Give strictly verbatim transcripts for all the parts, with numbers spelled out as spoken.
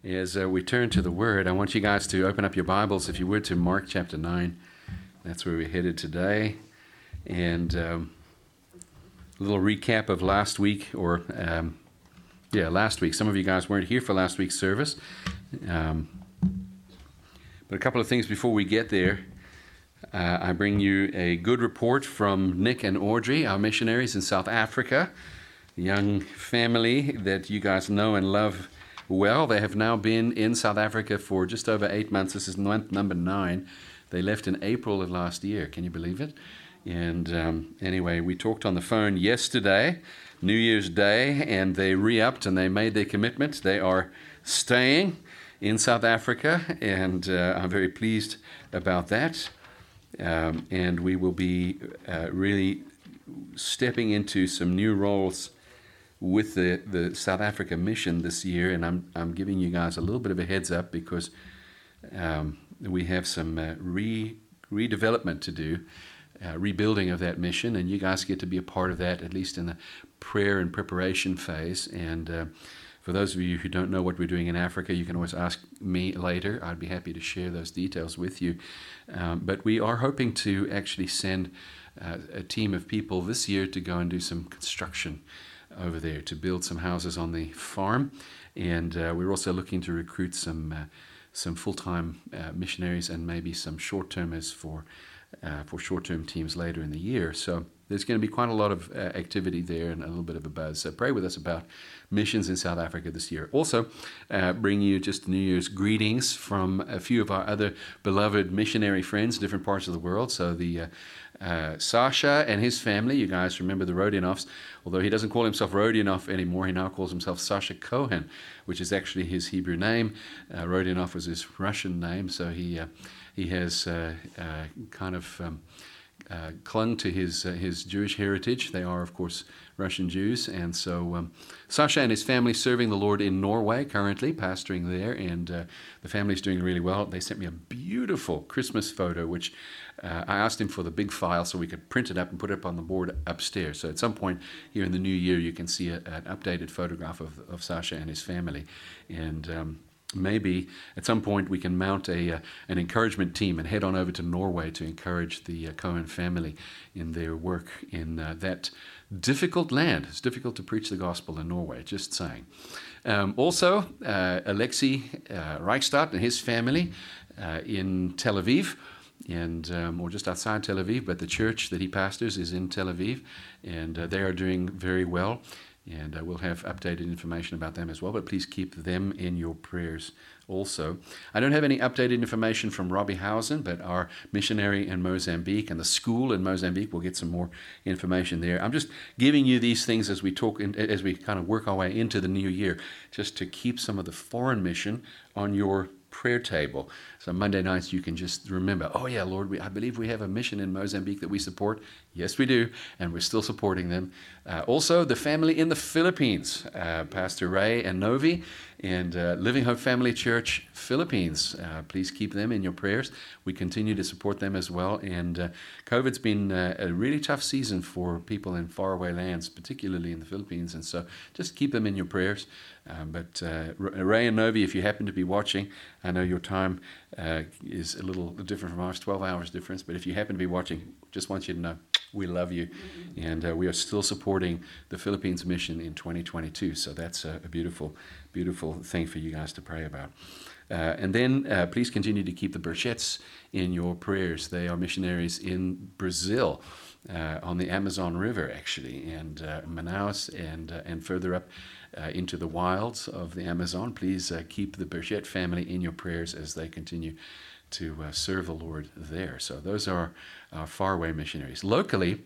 As uh, we turn to the Word, I want you guys to open up your Bibles, if you would, to Mark chapter nine. That's where we're headed today. And um, a little recap of last week, or um, yeah, last week. Some of you guys weren't here for last week's service. Um, but a couple of things before we get there. Uh, I bring you a good report from Nick and Audrey, our missionaries in South Africa, a young family that you guys know and love well. They have now been in South Africa for just over eight months. This is month number nine. They left in April of last year. Can you believe it? And um, anyway, we talked on the phone yesterday, New Year's Day, and they re-upped and they made their commitment. They are staying in South Africa, and uh, I'm very pleased about that. Um, and we will be uh, really stepping into some new roles with the, the South Africa mission this year, and I'm I'm giving you guys a little bit of a heads up because um, we have some uh, re redevelopment to do, uh, rebuilding of that mission, and you guys get to be a part of that, at least in the prayer and preparation phase. And uh, for those of you who don't know what we're doing in Africa, you can always ask me later. I'd be happy to share those details with you. Um, but we are hoping to actually send uh, a team of people this year to go and do some construction over there, to build some houses on the farm. And uh, we're also looking to recruit some uh, some full-time uh, missionaries and maybe some short-termers for uh, for short-term teams later in the year. So there's going to be quite a lot of uh, activity there and a little bit of a buzz. So pray with us about missions in South Africa this year. Also, uh, bring you just New Year's greetings from a few of our other beloved missionary friends, different parts of the world. So the uh, uh, Sasha and his family, you guys remember the Rodionoffs, although he doesn't call himself Rodionoff anymore, he now calls himself Sasha Cohen, which is actually his Hebrew name. Uh, Rodionoff was his Russian name, so he uh, he has uh, uh, kind of um, uh, clung to his uh, his Jewish heritage. They are, of course, Russian Jews, and so um, Sasha and his family serving the Lord in Norway currently, pastoring there, and uh, the family's doing really well. They sent me a beautiful Christmas photo, which uh, I asked him for the big file so we could print it up and put it up on the board upstairs. So at some point here in the new year, you can see a, an updated photograph of, of Sasha and his family, and um, maybe at some point we can mount a uh, an encouragement team and head on over to Norway to encourage the uh, Cohen family in their work in uh, that difficult land. It's difficult to preach the gospel in Norway, just saying. Um, also, uh, Alexei uh, Reichstadt and his family uh, in Tel Aviv, and um, or just outside Tel Aviv, but the church that he pastors is in Tel Aviv, and uh, they are doing very well. And uh, we'll have updated information about them as well, but please keep them in your prayers also. I don't have any updated information from Robbie Housen, but our missionary in Mozambique and the school in Mozambique, we'll get some more information there. I'm just giving you these things as we talk, in, as we kind of work our way into the new year, just to keep some of the foreign mission on your prayer table. So Monday nights you can just remember, oh yeah, Lord, we, I believe we have a mission in Mozambique that we support. Yes, we do, and we're still supporting them. Uh, also, the family in the Philippines, uh, Pastor Ray and Novi, and uh, Living Hope Family Church, Philippines. Uh, please keep them in your prayers. We continue to support them as well. And uh, COVID's been uh, a really tough season for people in faraway lands, particularly in the Philippines. And so just keep them in your prayers. Um, but uh, Ray and Novi, if you happen to be watching, I know your time uh, is a little different from ours, twelve hours difference. But if you happen to be watching, just want you to know we love you. And uh, we are still supporting the Philippines mission in twenty twenty-two. So that's a, a beautiful, beautiful thing for you guys to pray about. Uh, and then uh, please continue to keep the Burchetts in your prayers. They are missionaries in Brazil, uh, on the Amazon River, actually, and uh, Manaus, and uh, and further up uh, into the wilds of the Amazon. Please uh, keep the Burchett family in your prayers as they continue to uh, serve the Lord there. So those are our faraway missionaries. Locally,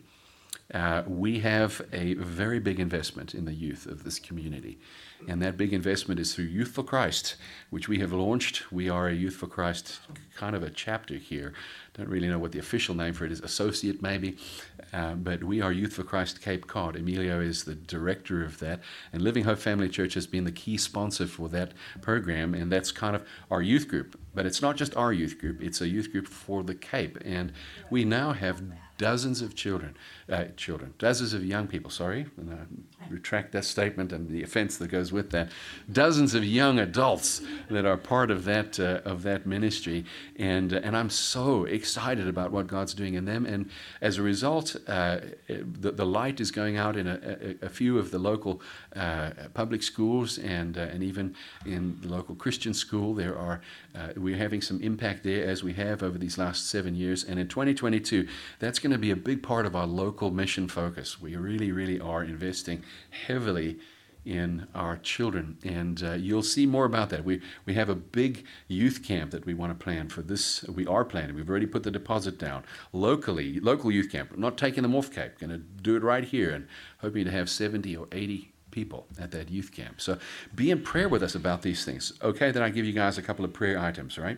uh, we have a very big investment in the youth of this community. And that big investment is through Youth for Christ, which we have launched. We are a Youth for Christ kind of a chapter here. Don't really know what the official name for it is, associate maybe. Uh, but we are Youth for Christ Cape Cod. Emilio is the director of that. And Living Hope Family Church has been the key sponsor for that program. And that's kind of our youth group. But it's not just our youth group. It's a youth group for the Cape. And we now have dozens of children, uh, children, dozens of young people, sorry, and I retract that statement and the offense that goes with that, dozens of young adults that are part of that uh, of that ministry, and uh, and I'm so excited about what God's doing in them, and as a result, uh, the, the light is going out in a, a, a few of the local uh, public schools, and uh, and even in the local Christian school, there are uh, we're having some impact there, as we have over these last seven years, and in twenty twenty-two, that's going to be a big part of our local mission focus. We really, really are investing heavily in our children, and uh, you'll see more about that. We we have a big youth camp that we want to plan for this. We are planning. We've already put the deposit down locally, local youth camp. We're not taking them off Cape. Going to do it right here, and hoping to have seventy or eighty people at that youth camp. So be in prayer with us about these things. Okay, then I give you guys a couple of prayer items, right?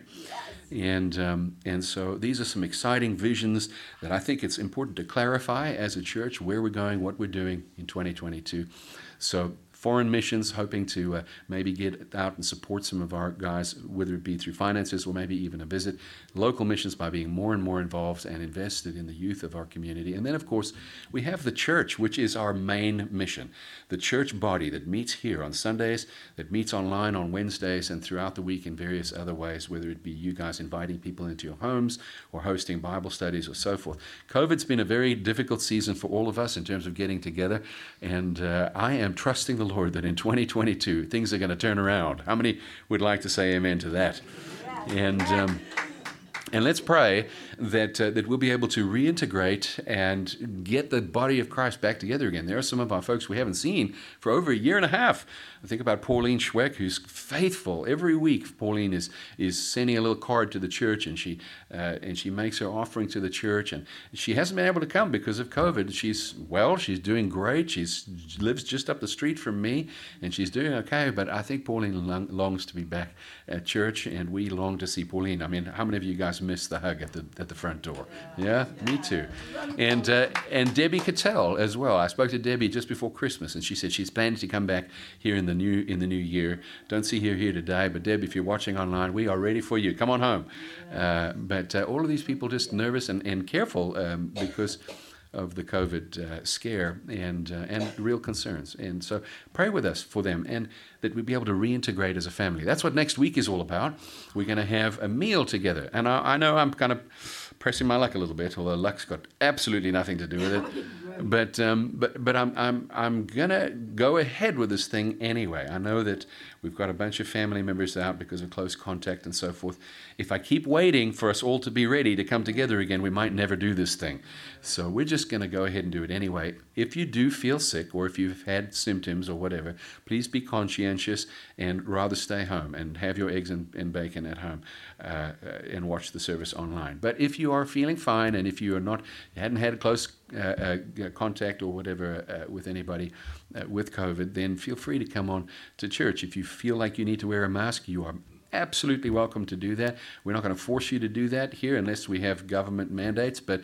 And um, and so these are some exciting visions that I think it's important to clarify as a church, where we're going, what we're doing in twenty twenty-two. So foreign missions, hoping to uh, maybe get out and support some of our guys, whether it be through finances or maybe even a visit. Local missions by being more and more involved and invested in the youth of our community. And then, of course, we have the church, which is our main mission. The church body that meets here on Sundays, that meets online on Wednesdays, and throughout the week in various other ways, whether it be you guys inviting people into your homes or hosting Bible studies or so forth. COVID's been a very difficult season for all of us in terms of getting together, and uh, I am trusting the Lord that in twenty twenty-two things are going to turn around. How many would like to say amen to that? And um, and let's pray that uh, that we'll be able to reintegrate and get the body of Christ back together again. There are some of our folks we haven't seen for over a year and a half. I think about Pauline Schweck, who's faithful every week. Pauline is is sending a little card to the church, and she uh, and she makes her offering to the church. And she hasn't been able to come because of COVID. She's well, she's doing great. She's lives just up the street from me, and she's doing okay. But I think Pauline long, longs to be back at church, and we long to see Pauline. I mean, how many of you guys missed the hug at the at the front door? Yeah, me too. And uh, and Debbie Cattell as well. I spoke to Debbie just before Christmas, and she said she's planning to come back here in the new in the new year. Don't see her here today, but Deb, if you're watching online, we are ready for you. Come on home. Uh, but uh, all of these people just nervous and, and careful um, because of the COVID uh, scare and uh, and real concerns. And so pray with us for them, and that we'll be able to reintegrate as a family. That's what next week is all about. We're going to have a meal together. And I, I know I'm kind of pressing my luck a little bit, although luck's got absolutely nothing to do with it. But um, but but I'm I'm I'm gonna go ahead with this thing anyway. I know that we've got a bunch of family members out because of close contact and so forth. If I keep waiting for us all to be ready to come together again, we might never do this thing. So we're just going to go ahead and do it anyway. If you do feel sick, or if you've had symptoms or whatever, please be conscientious and rather stay home and have your eggs and, and bacon at home uh, and watch the service online. But if you are feeling fine, and if you are not, you hadn't had a close uh, uh, contact or whatever uh, with anybody uh, with COVID, then feel free to come on to church. If you feel like you need to wear a mask, you are absolutely welcome to do that. We're not going to force you to do that here unless we have government mandates, but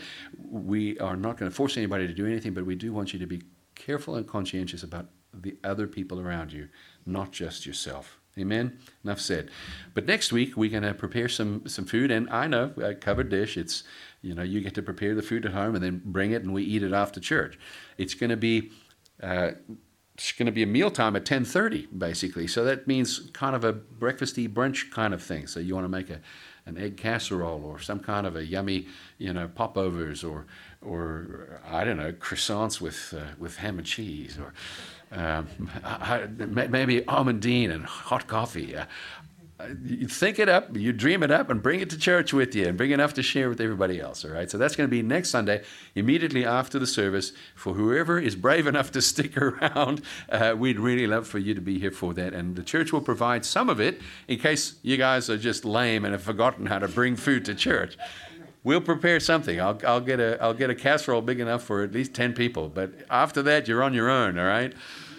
we are not going to force anybody to do anything, but we do want you to be careful and conscientious about the other people around you, not just yourself. Amen? Enough said. But next week, we're going to prepare some, some food, and I know, a covered dish, it's, you know, you get to prepare the food at home and then bring it and we eat it after church. It's going to be... Uh, It's going to be a mealtime at ten thirty, basically. So that means kind of a breakfasty brunch kind of thing. So you want to make a, an egg casserole or some kind of a yummy, you know, popovers or, or I don't know, croissants with uh, with ham and cheese, or um, I, maybe almondine and hot coffee. Uh, You think it up, you dream it up, and bring it to church with you, and bring enough to share with everybody else, all right? So that's going to be next Sunday, immediately after the service. For whoever is brave enough to stick around, uh, we'd really love for you to be here for that. And the church will provide some of it in case you guys are just lame and have forgotten how to bring food to church. We'll prepare something. I'll, I'll get a I'll get a casserole big enough for at least ten people. But after that, you're on your own, all right?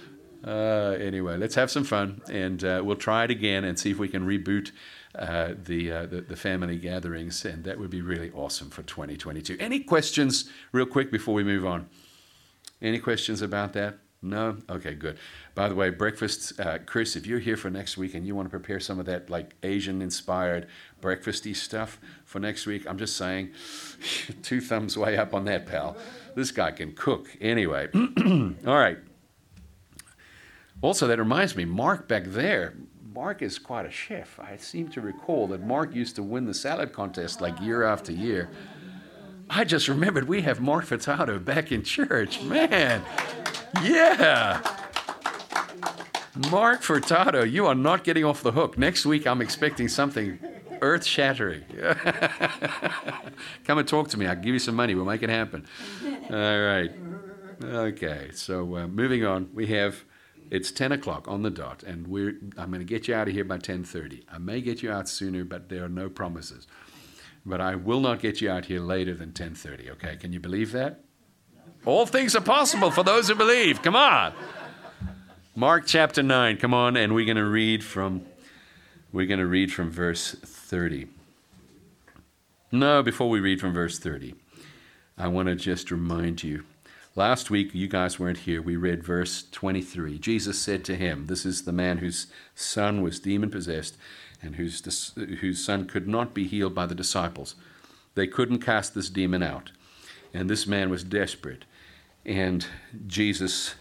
Uh, anyway, let's have some fun, and uh, we'll try it again and see if we can reboot uh, the, uh, the the family gatherings, and that would be really awesome for twenty twenty-two. Any questions, real quick, before we move on? Any questions about that? No? Okay, good. By the way, breakfast, uh, Chris, if you're here for next week and you want to prepare some of that like Asian-inspired breakfasty stuff for next week, I'm just saying, two thumbs way up on that, pal. This guy can cook. Anyway, all right. Also, that reminds me, Mark back there, Mark is quite a chef. I seem to recall that Mark used to win the salad contest like year after year. I just remembered we have Mark Furtado back in church. Man, yeah. Mark Furtado, you are not getting off the hook. Next week, I'm expecting something earth-shattering. Come and talk to me. I'll give you some money. We'll make it happen. All right. Okay, so uh, moving on. We have, it's ten o'clock on the dot, and we're. I'm going to get you out of here by ten thirty. I may get you out sooner, but there are no promises. But I will not get you out here later than ten thirty, okay? Can you believe that? All things are possible for those who believe. Come on. Mark chapter nine. Come on, and we're going to read from we're going to read from verse thirty. No, before we read from verse thirty, I want to just remind you. Last week, you guys weren't here. We read verse twenty-three. Jesus said to him, this is the man whose son was demon-possessed, and whose, whose son could not be healed by the disciples. They couldn't cast this demon out. And this man was desperate. And Jesus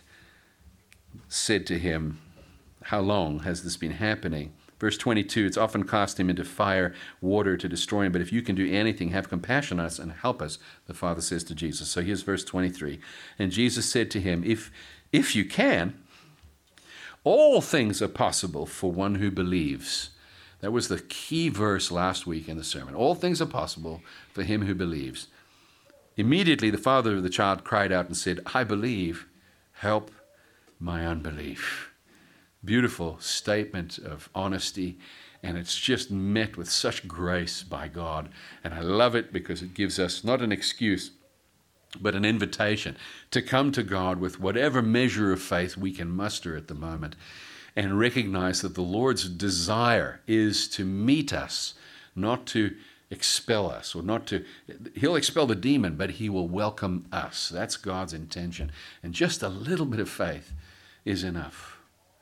said to him, how long has this been happening? Verse twenty-two, it's often cast him into fire, water to destroy him. But if you can do anything, have compassion on us and help us, the Father says to Jesus. So here's verse twenty-three. And Jesus said to him, if, if you can, all things are possible for one who believes. That was the key verse last week in the sermon. All things are possible for him who believes. Immediately the father of the child cried out and said, I believe, help my unbelief. Beautiful statement of honesty, and it's just met with such grace by God. And I love it because it gives us not an excuse, but an invitation to come to God with whatever measure of faith we can muster at the moment, and recognize that the Lord's desire is to meet us, not to expel us, or not to, he'll expel the demon, but he will welcome us. That's God's intention. And just a little bit of faith is enough,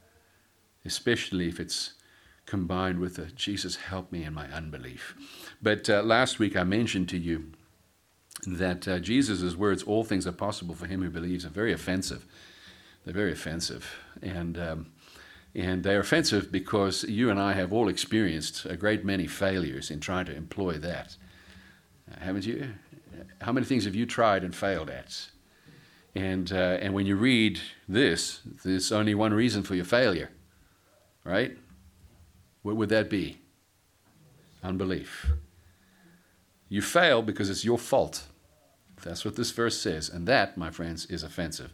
especially if it's combined with a, Jesus, help me in my unbelief. But uh, last week I mentioned to you that uh, Jesus' words, all things are possible for him who believes, are very offensive. They're very offensive. And um, And they're offensive because you and I have all experienced a great many failures in trying to employ that. Uh, haven't you? How many things have you tried and failed at? And uh, and when you read this, there's only one reason for your failure, right? What would that be? Unbelief. You fail because it's your fault. That's what this verse says. And that, my friends, is offensive.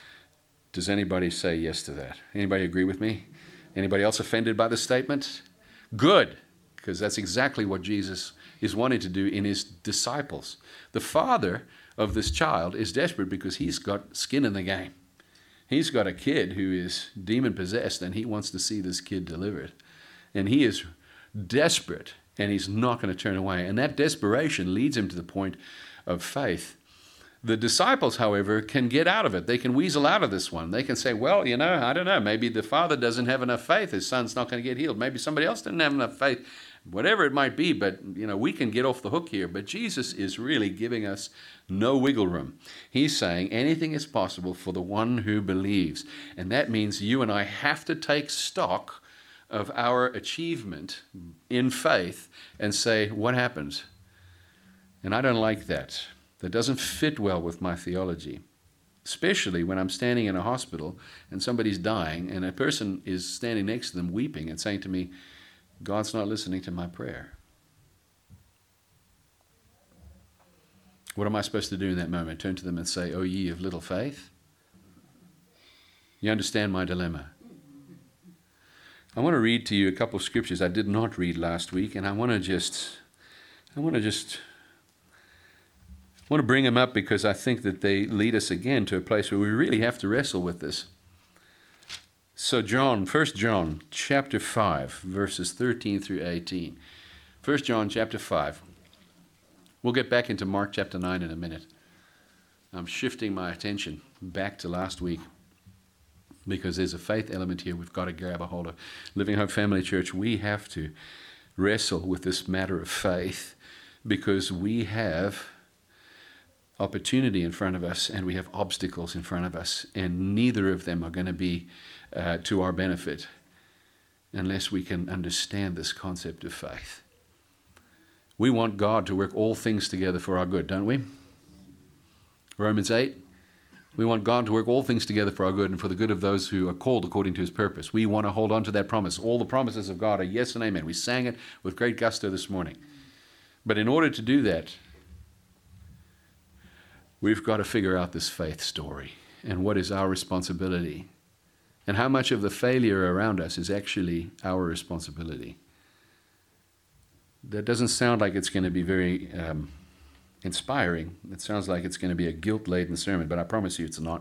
Does anybody say yes to that? Anybody agree with me? Anybody else offended by the statement? Good, because that's exactly what Jesus is wanting to do in his disciples. The father of this child is desperate because he's got skin in the game. He's got a kid who is demon-possessed, and he wants to see this kid delivered. And he is desperate, and he's not going to turn away. And that desperation leads him to the point of faith. The disciples, however, can get out of it. They can weasel out of this one. They can say, well, you know, I don't know, maybe the father doesn't have enough faith. His son's not going to get healed. Maybe somebody else didn't have enough faith. Whatever it might be, but, you know, we can get off the hook here. But Jesus is really giving us no wiggle room. He's saying anything is possible for the one who believes. And that means you and I have to take stock of our achievement in faith and say, what happened? And I don't like that. That doesn't fit well with my theology, especially when I'm standing in a hospital and somebody's dying and a person is standing next to them weeping and saying to me, God's not listening to my prayer. What am I supposed to do in that moment? Turn to them and say, oh, ye of little faith? You understand my dilemma. I want to read to you a couple of scriptures I did not read last week, and I want to just, I want to just... I want to bring them up because I think that they lead us again to a place where we really have to wrestle with this. So John, First John chapter five, verses thirteen through eighteen. First John chapter five. We'll get back into Mark chapter nine in a minute. I'm shifting my attention back to last week. because there's a faith element here we've got to grab a hold of. Living Hope Family Church, we have to wrestle with this matter of faith because we have opportunity in front of us and we have obstacles in front of us, and neither of them are going to be uh, to our benefit unless we can understand this concept of faith. We want God to work all things together for our good, don't we? Romans eight. We want God to work all things together for our good and for the good of those who are called according to his purpose. We want to hold on to that promise. All the promises of God are yes and amen. We sang it with great gusto this morning. But in order to do that, we've got to figure out this faith story and what is our responsibility and how much of the failure around us is actually our responsibility. That doesn't sound like it's going to be very um, inspiring. It sounds like it's going to be a guilt-laden sermon, but I promise you it's not.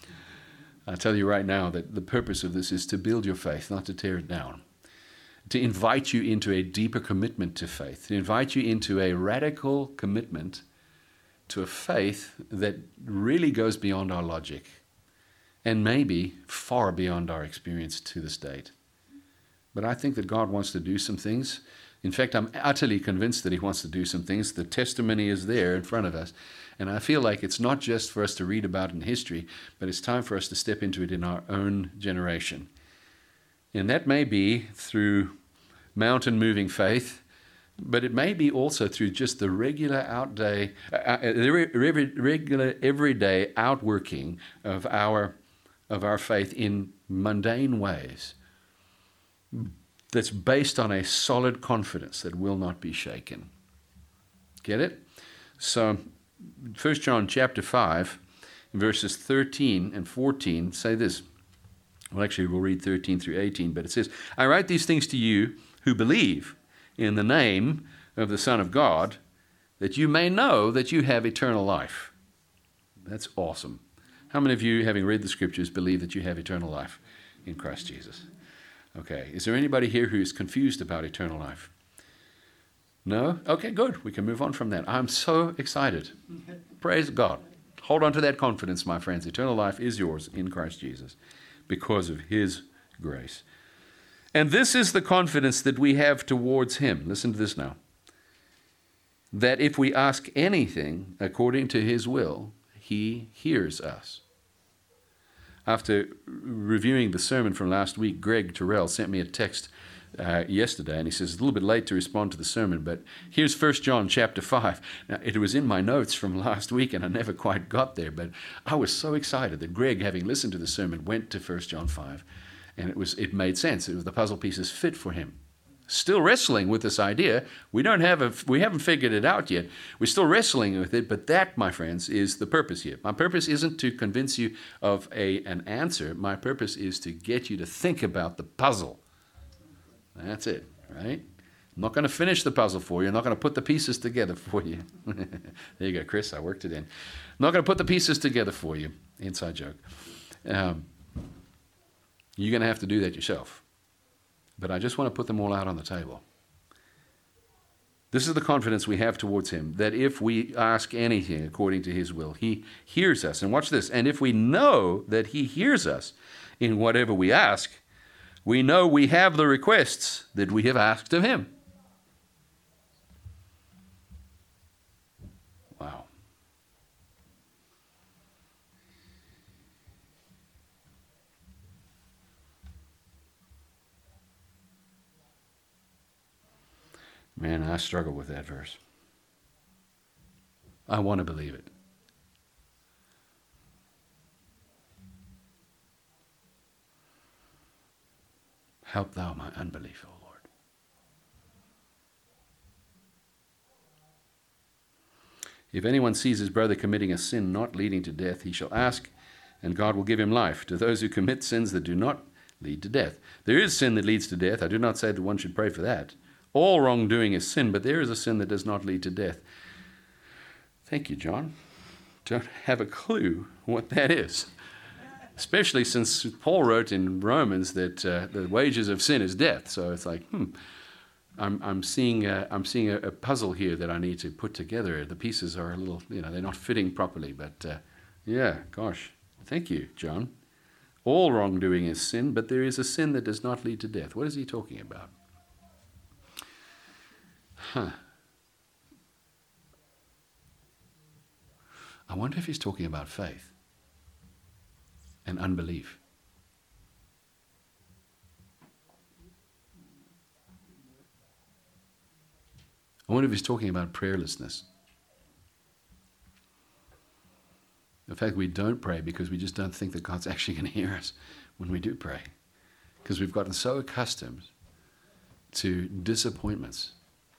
I tell you right now that the purpose of this is to build your faith, not to tear it down. To invite you into a deeper commitment to faith, to invite you into a radical commitment to a faith that really goes beyond our logic and maybe far beyond our experience to this date. But I think that God wants to do some things. In fact, I'm utterly convinced that he wants to do some things. The testimony is there in front of us. And I feel like it's not just for us to read about in history, but it's time for us to step into it in our own generation. And that may be through mountain-moving faith, but it may be also through just the regular outday, uh, regular everyday outworking of our of our faith in mundane ways. That's based on a solid confidence that will not be shaken. Get it? So, First John chapter five, verses thirteen and fourteen say this. Well, actually, we'll read thirteen through eighteen, but it says, I write these things to you who believe in the name of the Son of God, that you may know that you have eternal life. That's awesome. How many of you, having read the scriptures, believe that you have eternal life in Christ Jesus? Okay, is there anybody here who's confused about eternal life? No? Okay, good. We can move on from that. I'm so excited. Praise God. Hold on to that confidence, my friends. Eternal life is yours in Christ Jesus because of his grace. And this is the confidence that we have towards him. Listen to this now. That if we ask anything according to his will, he hears us. After reviewing the sermon from last week, Greg Terrell sent me a text uh, yesterday, and he says, it's a little bit late to respond to the sermon, but here's First John chapter five. Now, it was in my notes from last week, and I never quite got there, but I was so excited that Greg, having listened to the sermon, went to First John five, and it was it made sense. It was the puzzle pieces fit for him. Still wrestling with this idea. We don't have a, we haven't figured it out yet. We're still wrestling with it, but that, my friends, is the purpose here. My purpose isn't to convince you of a an answer. My purpose is to get you to think about the puzzle. That's it, right? I'm not going to finish the puzzle for you. I'm not going to put the pieces together for you. There you go, Chris. I worked it in. I'm not going to put the pieces together for you. Inside joke. Um, you're going to have to do that yourself. But I just want to put them all out on the table. This is the confidence we have towards him, that if we ask anything according to his will, he hears us. And watch this. And if we know that he hears us in whatever we ask, we know we have the requests that we have asked of him. Wow. Man, I struggle with that verse. I want to believe it. Help thou my unbelief, O Lord. If anyone sees his brother committing a sin not leading to death, he shall ask, and God will give him life. To those who commit sins that do not lead to death. There is sin that leads to death. I do not say that one should pray for that. All wrongdoing is sin, but there is a sin that does not lead to death. Thank you, John. Don't have a clue what that is. Especially since Paul wrote in Romans that uh, the wages of sin is death. So it's like, hmm, I'm, I'm seeing, a, I'm seeing a, a puzzle here that I need to put together. The pieces are a little, you know, they're not fitting properly. But uh, yeah, gosh, thank you, John. All wrongdoing is sin, but there is a sin that does not lead to death. What is he talking about? Huh. I wonder if he's talking about faith and unbelief. I wonder if he's talking about prayerlessness. The fact we don't pray because we just don't think that God's actually going to hear us when we do pray. Because we've gotten so accustomed to disappointments.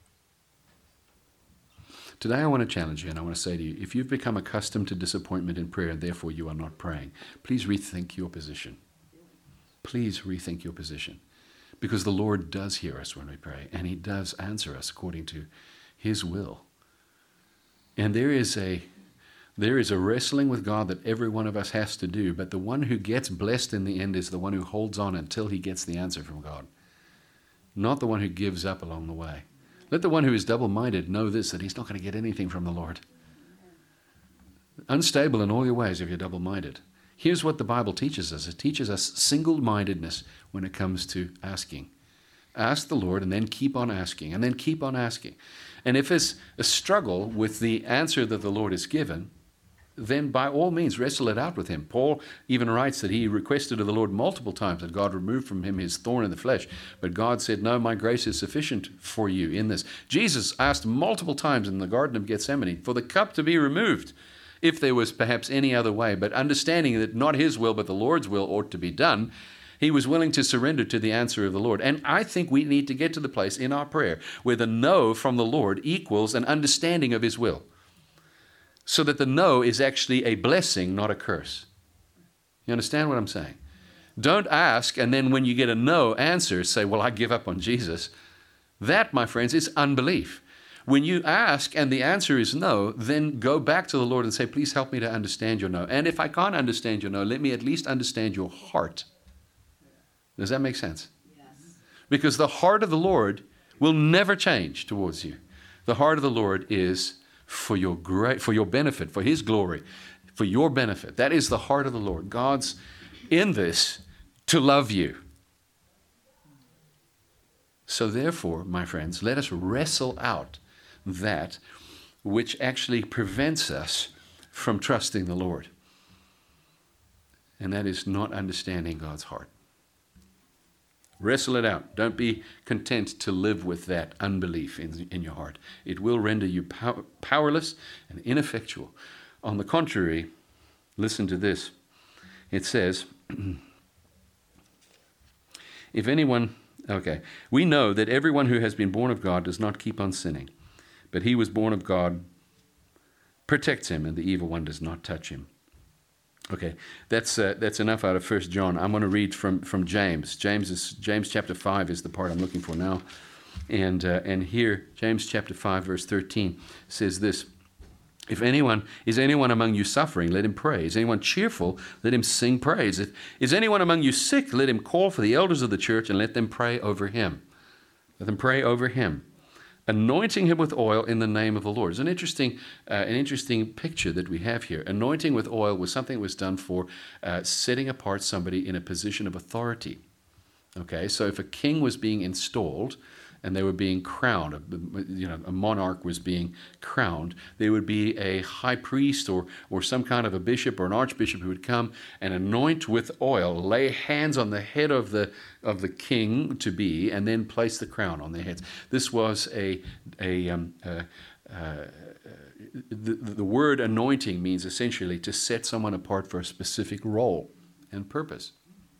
Today I want to challenge you and I want to say to you, if you've become accustomed to disappointment in prayer and therefore you are not praying, please rethink your position. Please rethink your position. Because the Lord does hear us when we pray and he does answer us according to his will. And there is a There is a wrestling with God that every one of us has to do, but the one who gets blessed in the end is the one who holds on until he gets the answer from God, not the one who gives up along the way. Let the one who is double-minded know this, that he's not going to get anything from the Lord. Unstable in all your ways if you're double-minded. Here's what the Bible teaches us. It teaches us single-mindedness when it comes to asking. Ask the Lord and then keep on asking, and then keep on asking. And if it's a struggle with the answer that the Lord has given, then by all means wrestle it out with him. Paul even writes that he requested of the Lord multiple times that God remove from him his thorn in the flesh. But God said, no, my grace is sufficient for you in this. Jesus asked multiple times in the Garden of Gethsemane for the cup to be removed, if there was perhaps any other way. But understanding that not his will but the Lord's will ought to be done, he was willing to surrender to the answer of the Lord. And I think we need to get to the place in our prayer where the no from the Lord equals an understanding of his will. So that the no is actually a blessing, not a curse. You understand what I'm saying? Don't ask and then when you get a no answer, say, well, I give up on Jesus. That, my friends, is unbelief. When you ask and the answer is no, then go back to the Lord and say, please help me to understand your no. And if I can't understand your no, let me at least understand your heart. Does that make sense? Yes. Because the heart of the Lord will never change towards you. The heart of the Lord is for your great, for your benefit, for his glory, for your benefit. That is the heart of the Lord. God's in this to love you. So therefore, my friends, let us wrestle out that which actually prevents us from trusting the Lord. And that is not understanding God's heart. Wrestle it out. Don't be content to live with that unbelief in, in your heart. It will render you pow- powerless and ineffectual. On the contrary, listen to this. It says, if anyone, okay, we know that everyone who has been born of God does not keep on sinning, but he was born of God protects him, and the evil one does not touch him. Okay, that's uh, that's enough out of First John. I'm going to read from, from James. James is James chapter five is the part I'm looking for now, and uh, and here James chapter five verse thirteen says this: if anyone is anyone among you suffering, let him pray. Is anyone cheerful? Let him sing praise. If, is anyone among you sick? Let him call for the elders of the church and let them pray over him. Let them pray over him, anointing him with oil in the name of the Lord. It's an interesting, uh, an interesting picture that we have here. Anointing with oil was something that was done for uh, setting apart somebody in a position of authority. Okay, so if a king was being installed and they were being crowned, you know, a monarch was being crowned, there would be a high priest or or some kind of a bishop or an archbishop who would come and anoint with oil, lay hands on the head of the of the king to be, and then place the crown on their heads. This was a a um, uh, uh, the, the word anointing means essentially to set someone apart for a specific role and purpose.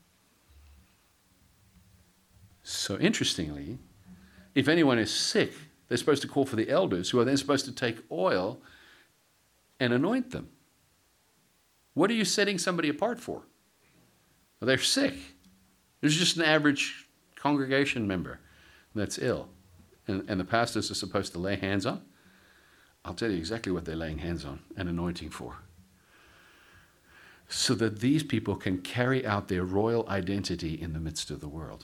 So interestingly, if anyone is sick, they're supposed to call for the elders, who are then supposed to take oil and anoint them. What are you setting somebody apart for? Well, they're sick. There's just an average congregation member that's ill, and, and the pastors are supposed to lay hands on. I'll tell you exactly what they're laying hands on and anointing for. So that these people can carry out their royal identity in the midst of the world.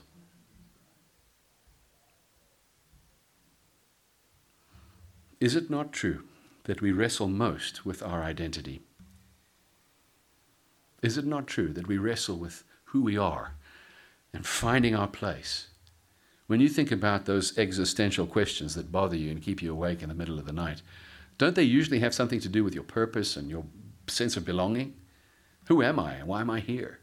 Is it not true that we wrestle most with our identity? Is it not true that we wrestle with who we are and finding our place. When you think about those existential questions that bother you and keep you awake in the middle of the night, don't they usually have something to do with your purpose and your sense of belonging? Who am I and why am I here?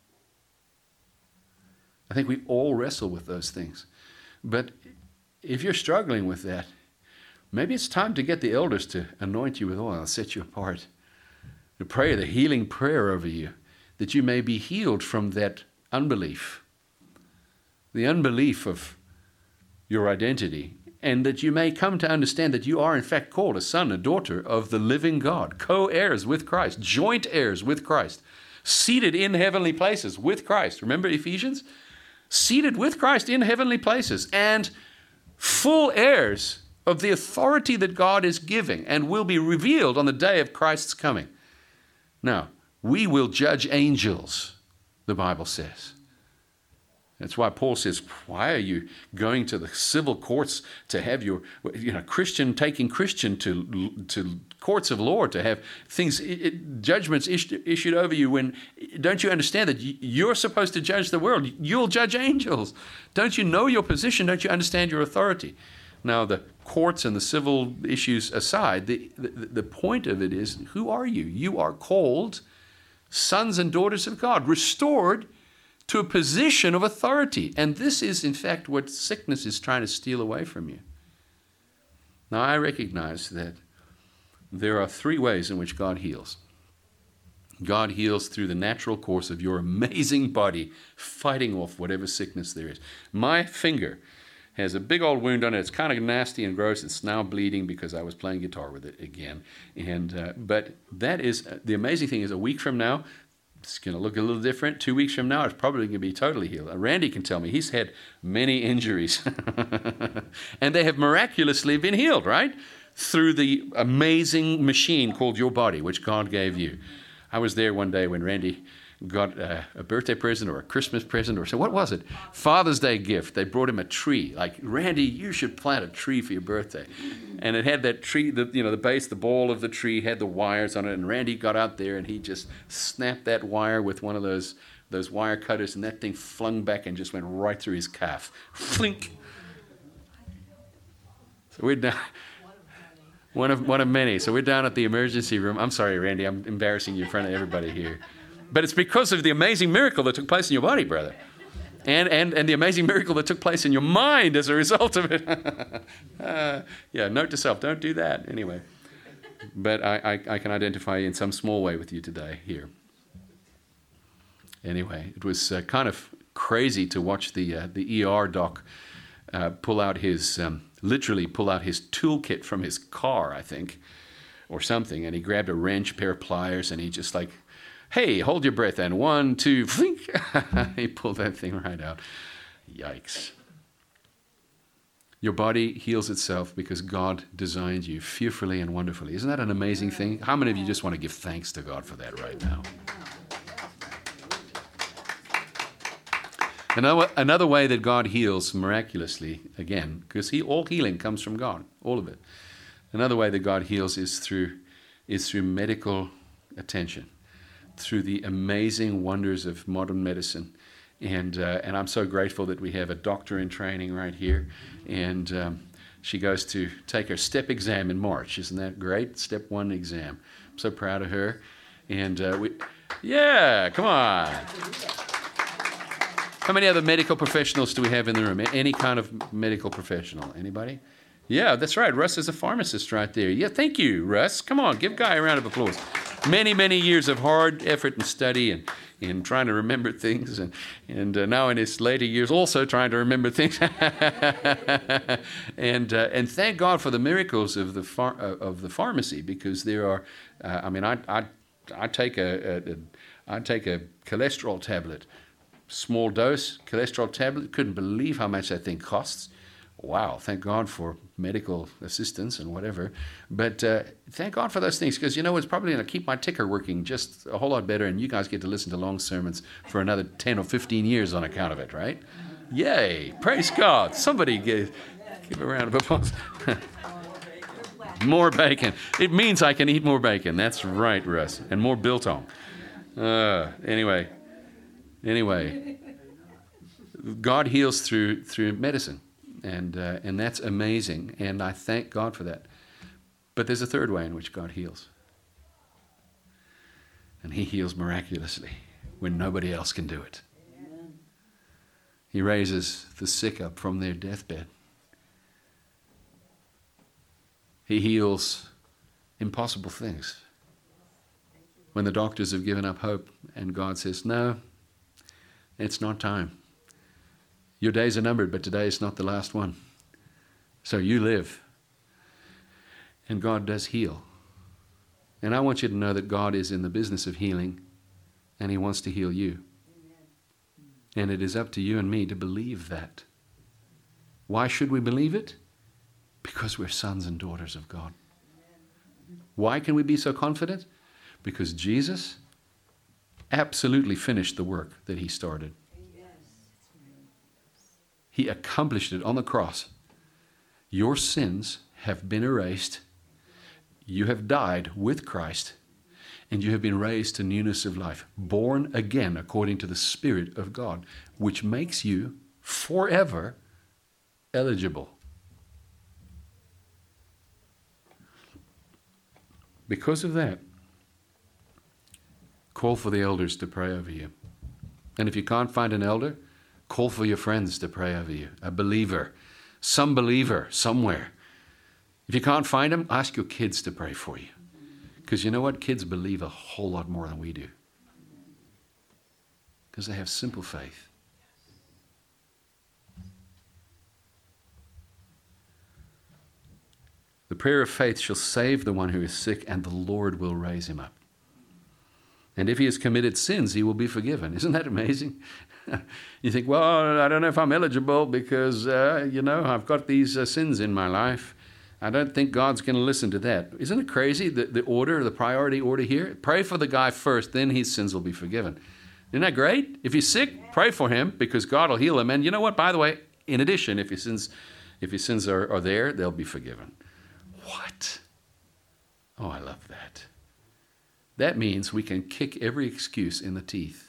I think we all wrestle with those things. But if you're struggling with that, maybe it's time to get the elders to anoint you with oil and set you apart. To pray the healing prayer over you, that you may be healed from that unbelief. The unbelief of your identity, and that you may come to understand that you are in fact called a son, a daughter of the living God, co-heirs with Christ, joint heirs with Christ, seated in heavenly places with Christ. Remember Ephesians? Seated with Christ in heavenly places, and full heirs of the authority that God is giving and will be revealed on the day of Christ's coming. Now, we will judge angels, the Bible says. That's why Paul says, why are you going to the civil courts to have your, you know, Christian taking Christian to to courts of law to have things, it, judgments issued, issued over you when, don't you understand that you're supposed to judge the world? You'll judge angels. Don't you know your position? Don't you understand your authority? Now, the courts and the civil issues aside, the, the, the point of it is, who are you? You are called sons and daughters of God, restored to a position of authority. And this is, in fact, what sickness is trying to steal away from you. Now, I recognize that there are three ways in which God heals. God heals through the natural course of your amazing body fighting off whatever sickness there is. My finger has a big old wound on it. It's kind of nasty and gross. It's now bleeding because I was playing guitar with it again. And uh, but that is, uh, the amazing thing is, a week from now, it's going to look a little different. Two weeks from now, it's probably going to be totally healed. Uh, Randy can tell me he's had many injuries. And they have miraculously been healed, right? Through the amazing machine called your body, which God gave you. I was there one day when Randy got a, a birthday present or a Christmas present or so. What was it? Father's Day gift. They brought him a tree. Like, Randy, you should plant a tree for your birthday. And it had that tree, the, you know, the base, the ball of the tree had the wires on it. And Randy got out there and he just snapped that wire with one of those those wire cutters, and that thing flung back and just went right through his calf. Flink. So we're down. One of one of many. So we're down at the emergency room. I'm sorry, Randy, I'm embarrassing you in front of everybody here. But it's because of the amazing miracle that took place in your body, brother. And and, and the amazing miracle that took place in your mind as a result of it. uh, yeah, note to self, don't do that. Anyway. But I, I, I can identify in some small way with you today here. Anyway, it was uh, kind of crazy to watch the uh, the E R doc uh, pull out his, um, literally pull out his toolkit from his car, I think, or something. And he grabbed a wrench, pair of pliers, and he just like, hey, hold your breath, and one, two, flink. He pulled that thing right out. Yikes. Your body heals itself because God designed you fearfully and wonderfully. Isn't that an amazing thing? How many of you just want to give thanks to God for that right now? Another, another way that God heals miraculously, again, because he, all healing comes from God, all of it. Another way that God heals is through, is through medical attention, through the amazing wonders of modern medicine. And uh, and I'm so grateful that we have a doctor in training right here. And um, she goes to take her step exam in March. Isn't that great? Step one exam. I'm so proud of her. And uh, we, yeah, come on. How many other medical professionals do we have in the room? Any kind of medical professional? Anybody? Yeah, that's right. Russ is a pharmacist right there. Yeah, thank you, Russ. Come on, give Guy a round of applause. Many, many years of hard effort and study and, and trying to remember things. And, and uh, now in his later years also trying to remember things. and uh, and thank God for the miracles of the phar- uh, of the pharmacy, because there are, uh, I mean, I, I, I, take a, a, a, I take a cholesterol tablet. Small dose, cholesterol tablet. Couldn't believe how much that thing costs. Wow, thank God for medical assistance and whatever. But uh, thank God for those things, because, you know, it's probably going to keep my ticker working just a whole lot better, and you guys get to listen to long sermons for another ten or fifteen years on account of it, right? Yay, praise God. Somebody give, give a round of applause. More bacon. It means I can eat more bacon. That's right, Russ. And more biltong. Uh, anyway. Anyway, God heals through through medicine, and uh, and that's amazing, and I thank God for that. But there's a third way in which God heals, and He heals miraculously when nobody else can do it. Amen. He raises the sick up from their deathbed. He heals impossible things. When the doctors have given up hope and God says, no, it's not time. Your days are numbered, but today is not the last one. So you live. And God does heal. And I want you to know that God is in the business of healing, and He wants to heal you. Amen. And it is up to you and me to believe that. Why should we believe it? Because we're sons and daughters of God. Amen. Why can we be so confident? Because Jesus absolutely finished the work that He started. Yes. He accomplished it on the cross. Your sins have been erased. You have died with Christ, and you have been raised to newness of life, born again according to the Spirit of God, which makes you forever eligible. Because of that, call for the elders to pray over you. And if you can't find an elder, call for your friends to pray over you, a believer, some believer somewhere. If you can't find them, ask your kids to pray for you. Because you know what? Kids believe a whole lot more than we do. Because they have simple faith. The prayer of faith shall save the one who is sick, and the Lord will raise him up. And if he has committed sins, he will be forgiven. Isn't that amazing? You think, well, I don't know if I'm eligible because, uh, you know, I've got these uh, sins in my life. I don't think God's going to listen to that. Isn't it crazy, the, the order, the priority order here? Pray for the guy first, then his sins will be forgiven. Isn't that great? If he's sick, pray for him because God will heal him. And you know what? By the way, in addition, if his sins, if his sins are, are there, they'll be forgiven. What? Oh, I love that. That means we can kick every excuse in the teeth.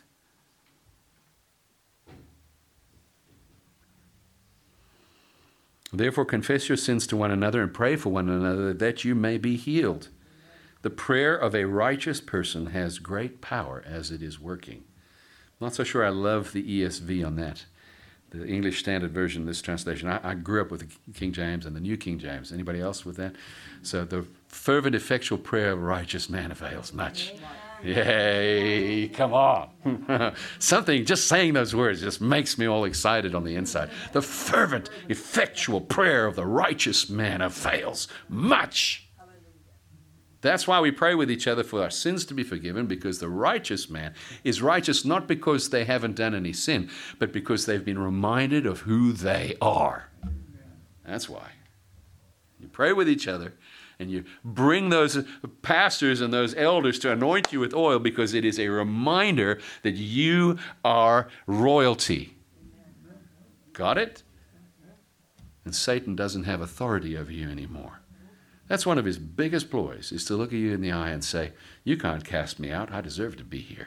Therefore, confess your sins to one another and pray for one another that you may be healed. The prayer of a righteous person has great power as it is working. I'm not so sure I love the E S V on that, the English Standard Version of this translation. I, I grew up with the King James and the New King James. Anybody else with that? So the fervent, effectual prayer of a righteous man avails much. Yay, come on. Something, just saying those words just makes me all excited on the inside. The fervent, effectual prayer of the righteous man avails much. That's why we pray with each other for our sins to be forgiven, because the righteous man is righteous not because they haven't done any sin, but because they've been reminded of who they are. That's why. You pray with each other. And you bring those pastors and those elders to anoint you with oil because it is a reminder that you are royalty. Got it? And Satan doesn't have authority over you anymore. That's one of his biggest ploys, is to look at you in the eye and say, you can't cast me out. I deserve to be here.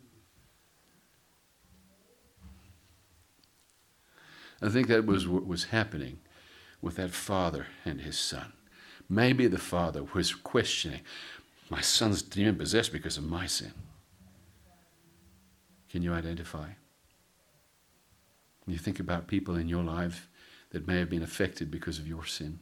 I think that was what was happening with that father and his son. Maybe the father was questioning, my son's demon-possessed because of my sin. Can you identify? When you think about people in your life that may have been affected because of your sin,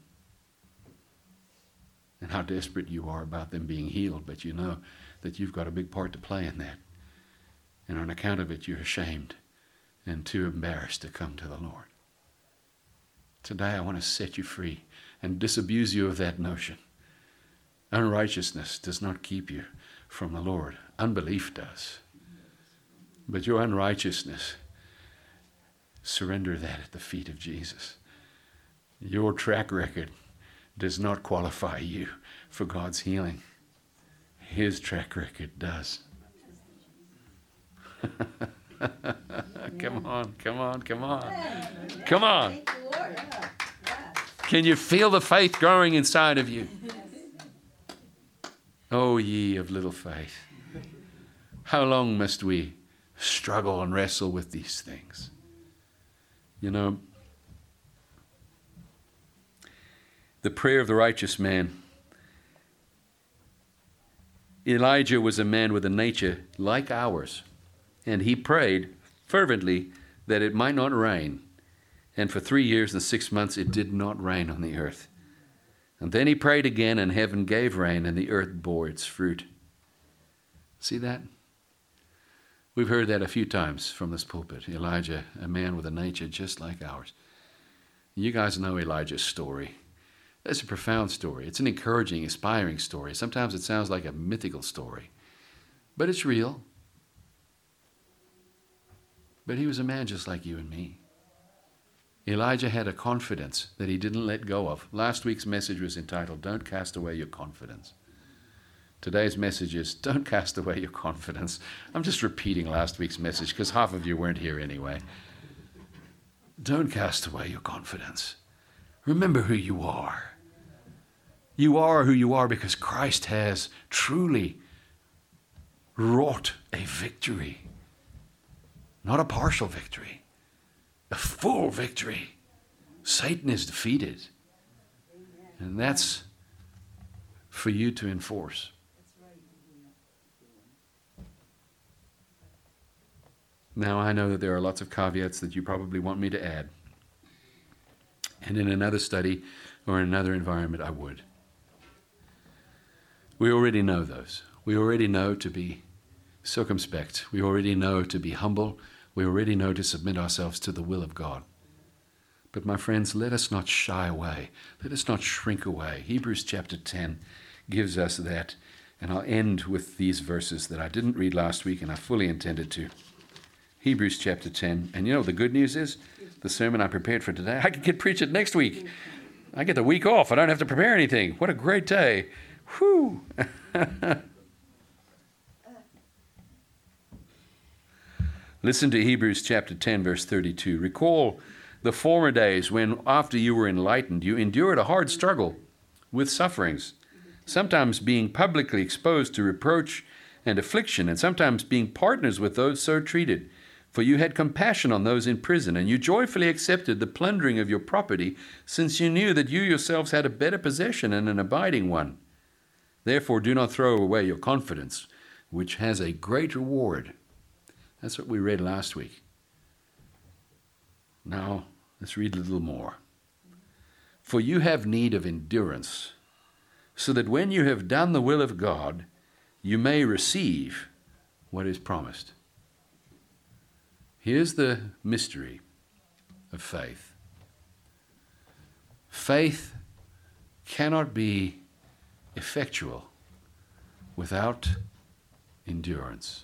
and how desperate you are about them being healed, but you know that you've got a big part to play in that. And on account of it, you're ashamed and too embarrassed to come to the Lord. Today, I want to set you free and disabuse you of that notion. Unrighteousness does not keep you from the Lord. Unbelief does. But your unrighteousness, surrender that at the feet of Jesus. Your track record does not qualify you for God's healing. His track record does. Come on, come on, come on. Come on. Can you feel the faith growing inside of you? Oh, ye of little faith. How long must we struggle and wrestle with these things. You know, the prayer of the righteous man. Elijah was a man with a nature like ours, and he prayed fervently that it might not rain. And for three years and six months it did not rain on the earth. And then he prayed again, and heaven gave rain, and the earth bore its fruit. See that? We've heard that a few times from this pulpit. Elijah, a man with a nature just like ours. You guys know Elijah's story. It's a profound story. It's an encouraging, inspiring story. Sometimes it sounds like a mythical story, but it's real. But he was a man just like you and me. Elijah had a confidence that he didn't let go of. Last week's message was entitled, Don't Cast Away Your Confidence. Today's message is, Don't cast away your confidence. I'm just repeating last week's message because half of you weren't here anyway. Don't cast away your confidence. Remember who you are. You are who you are because Christ has truly wrought a victory. Not a partial victory, a full victory. Satan is defeated. And that's for you to enforce. Now, I know that there are lots of caveats that you probably want me to add. And in another study or in another environment, I would. We already know those. We already know to be circumspect. We already know to be humble. We already know to submit ourselves to the will of God. But my friends, let us not shy away. Let us not shrink away. Hebrews chapter ten gives us that. And I'll end with these verses that I didn't read last week and I fully intended to. Hebrews chapter ten. And you know, the good news is, the sermon I prepared for today, I can preach it next week. I get the week off. I don't have to prepare anything. What a great day. Whew. Listen to Hebrews chapter ten, verse thirty-two. Recall the former days when, after you were enlightened, you endured a hard struggle with sufferings, sometimes being publicly exposed to reproach and affliction, and sometimes being partners with those so treated. For you had compassion on those in prison, and you joyfully accepted the plundering of your property, since you knew that you yourselves had a better possession and an abiding one. Therefore do not throw away your confidence, which has a great reward. That's what we read last week. Now, let's read a little more. For you have need of endurance, so that when you have done the will of God, you may receive what is promised. Here's the mystery of faith. Faith cannot be effectual without endurance.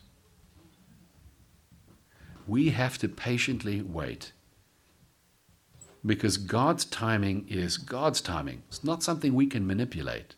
We have to patiently wait because God's timing is God's timing. It's not something we can manipulate.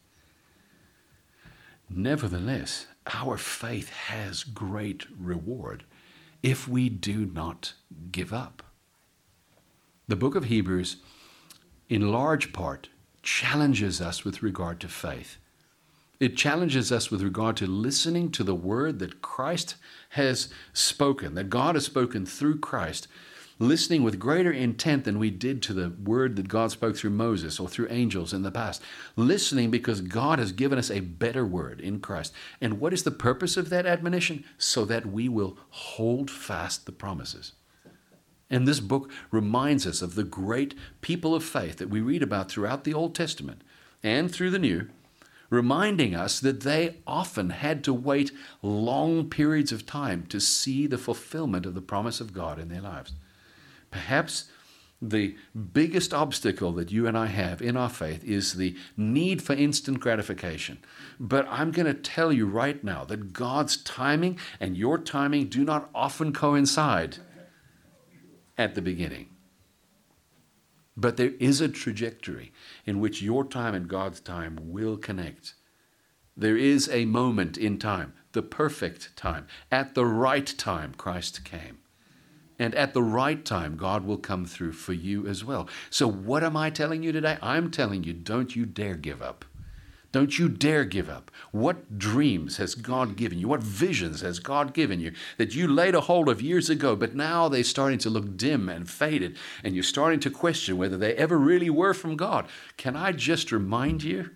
Nevertheless, our faith has great reward if we do not give up. The book of Hebrews, in large part, challenges us with regard to faith. It challenges us with regard to listening to the word that Christ has spoken, that God has spoken through Christ, listening with greater intent than we did to the word that God spoke through Moses or through angels in the past. Listening because God has given us a better word in Christ. And what is the purpose of that admonition? So that we will hold fast the promises. And this book reminds us of the great people of faith that we read about throughout the Old Testament and through the New, reminding us that they often had to wait long periods of time to see the fulfillment of the promise of God in their lives. Perhaps the biggest obstacle that you and I have in our faith is the need for instant gratification. But I'm going to tell you right now that God's timing and your timing do not often coincide at the beginning. But there is a trajectory in which your time and God's time will connect. There is a moment in time, the perfect time. At the right time, Christ came. And at the right time, God will come through for you as well. So what am I telling you today? I'm telling you, don't you dare give up. Don't you dare give up. What dreams has God given you? What visions has God given you that you laid a hold of years ago, but now they're starting to look dim and faded, and you're starting to question whether they ever really were from God? Can I just remind you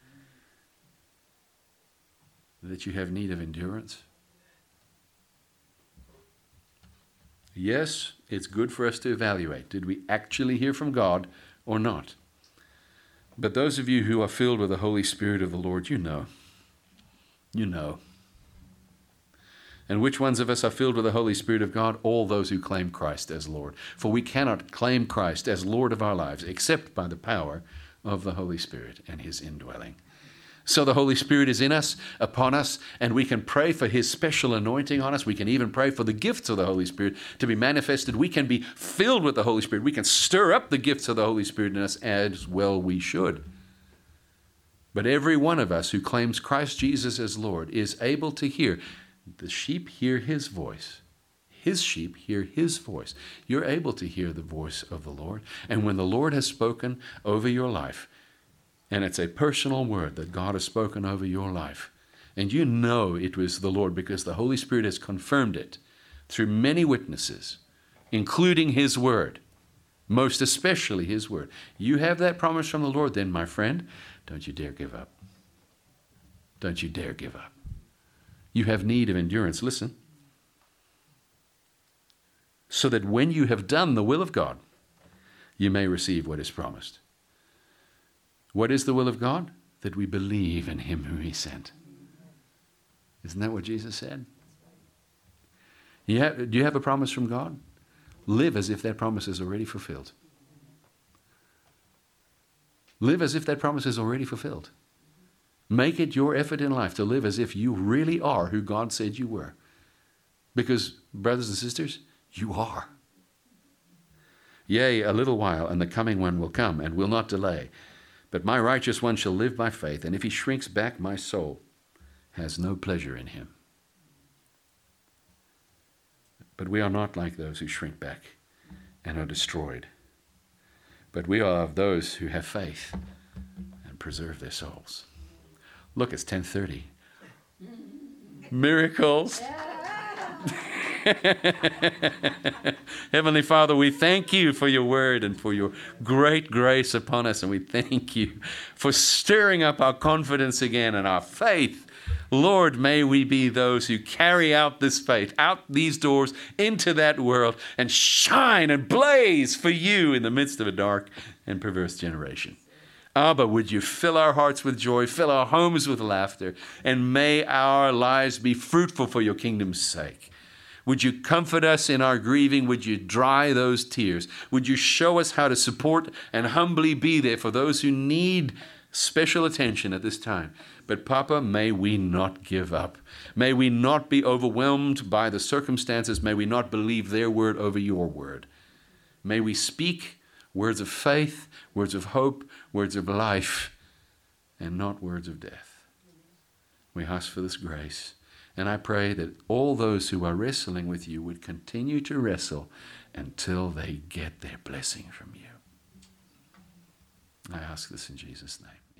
that you have need of endurance? Yes, it's good for us to evaluate. Did we actually hear from God or not? But those of you who are filled with the Holy Spirit of the Lord, you know. You know. And which ones of us are filled with the Holy Spirit of God? All those who claim Christ as Lord. For we cannot claim Christ as Lord of our lives except by the power of the Holy Spirit and his indwelling. So the Holy Spirit is in us, upon us, and we can pray for his special anointing on us. We can even pray for the gifts of the Holy Spirit to be manifested. We can be filled with the Holy Spirit. We can stir up the gifts of the Holy Spirit in us as well we should. But every one of us who claims Christ Jesus as Lord is able to hear. The sheep hear his voice. His sheep hear his voice. You're able to hear the voice of the Lord. And when the Lord has spoken over your life, and it's a personal word that God has spoken over your life, and you know it was the Lord because the Holy Spirit has confirmed it through many witnesses, including his word, most especially his word. You have that promise from the Lord, then, my friend, don't you dare give up. Don't you dare give up. You have need of endurance. Listen. So that when you have done the will of God, you may receive what is promised. What is the will of God? That we believe in him whom he sent. Isn't that what Jesus said? You have, do you have a promise from God? Live as if that promise is already fulfilled. Live as if that promise is already fulfilled. Make it your effort in life to live as if you really are who God said you were. Because, brothers and sisters, you are. Yea, a little while, and the coming one will come, and will not delay. But my righteous one shall live by faith, and if he shrinks back, my soul has no pleasure in him. But we are not like those who shrink back and are destroyed. But we are of those who have faith and preserve their souls. Look, it's ten thirty. Miracles. Heavenly Father, we thank you for your word and for your great grace upon us, and we thank you for stirring up our confidence again and our faith. Lord, may we be those who carry out this faith, out these doors into that world, and shine and blaze for you in the midst of a dark and perverse generation. Abba, would you fill our hearts with joy, fill our homes with laughter, and may our lives be fruitful for your kingdom's sake. Would you comfort us in our grieving? Would you dry those tears? Would you show us how to support and humbly be there for those who need special attention at this time? But Papa, may we not give up. May we not be overwhelmed by the circumstances. May we not believe their word over your word. May we speak words of faith, words of hope, words of life, and not words of death. We ask for this grace. And I pray that all those who are wrestling with you would continue to wrestle until they get their blessing from you. I ask this in Jesus' name.